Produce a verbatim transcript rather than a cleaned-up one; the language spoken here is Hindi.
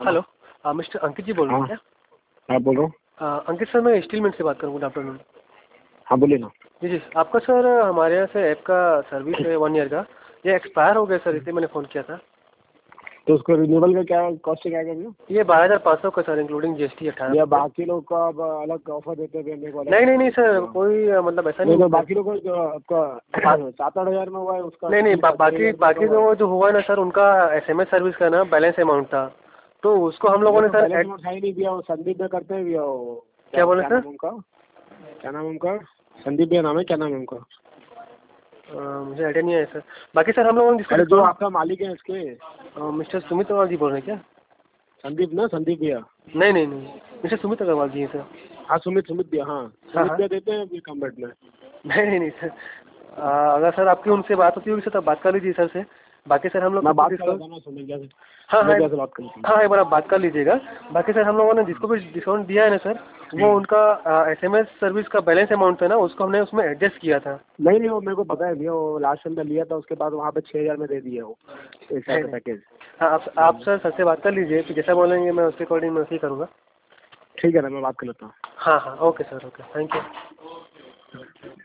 हेलो, हाँ मिस्टर अंकित जी बोल रहे हैं हाँ क्या? हाँ बोलो। अ, अंकित सर, मैं स्टीलमेंट से बात करूँ, गुड आफ्टरनून। हाँ बोलिए ना। जी जी, आपका सर हमारे यहाँ से ऐप का सर्विस है वन ईयर का, ये एक्सपायर हो गया सर, इसलिए मैंने फ़ोन किया था। तो उसको रिन्यूअल का क्या कॉस्ट क्या क्या भैया? ये बारह हज़ार पाँच सौ का sir, including G S T अठारह या परसेंट। बाकी लोग का अब अलग ऑफर देते हैं मेरे को अलग नहीं नहीं पैसा नहीं देते सर, हैं? कोई अ, मतलब ऐसा नहीं नहीं है तो सर। बाकी लोग को जो आपका बा, सात आठ हजार में हुआ है उसका नहीं नहीं कितने बा, का छह बाकी हजार में बाकी हुआ है? जो जो हुआ ना सर, उनका एस एम एस सर्विस का ना बैलेंस अमाउंट था, तो उसको हम लोगों ये ने तो सर बैलेंस ऐड। अमाउंट ही नहीं दिया। वो संदीप में करते हैं भैया। वो क्या क्या बोले क्या सर? नाम है उनका? क्या नाम है उनका? संदीप भैया नाम है, क्या नाम है उनका? अ, मुझे आइडिया नहीं है सर। बाकी सर हम लोगों ने जिसको अरे जो डिस्काउंट। आपका मालिक है इसके, मिस्टर सुमित अग्रवाल जी बोल रहे हैं क्या? संदीप ना, संदीप भैया। नहीं नहीं नहीं, मिस्टर सुमित अग्रवाल जी हैं सर। हाँ सुमित, सुमित भैया। हाँ हाँ सुमित हाँ। भैया देते हैं अभी कम रेट में। नहीं नहीं नहीं सर, आ, अगर सर आपकी उनसे बात होती होगी सर, तब बात कर लीजिए सर से। बाकी सर हम लोग मैं किसको बात कर डिस्काउंट। लेता हूँ ना सुमित भैया से। हाँ सुमित हाँ। भैया से बात कर लेता हूँ। हाँ एक बार आप बात कर लीजिएगा। बाकी सर हम लोगों ने जिसको भी डिस्काउंट दिया है ना सर, वो उनका एस एम एस सर्विस का बैलेंस अमाउंट था ना, उसको हमने उसमें एडजस्ट किया था। नहीं नहीं, वो मेरे को पता है भैया। वो लास्ट टाइम में लिया था, उसके बाद वहाँ पे छः हजार में दे दिया वो एक साल नहीं का नहीं। पैकेज। हाँ, आप आप सर सर से बात कर लीजिए, फिर जैसा बोलेंगे मैं उसके अकॉर्डिंग मैं उसी करूँगा। ठीक है ना, मैं बात कर लेता हूँ। हाँ हाँ, okay sir, okay, thank you.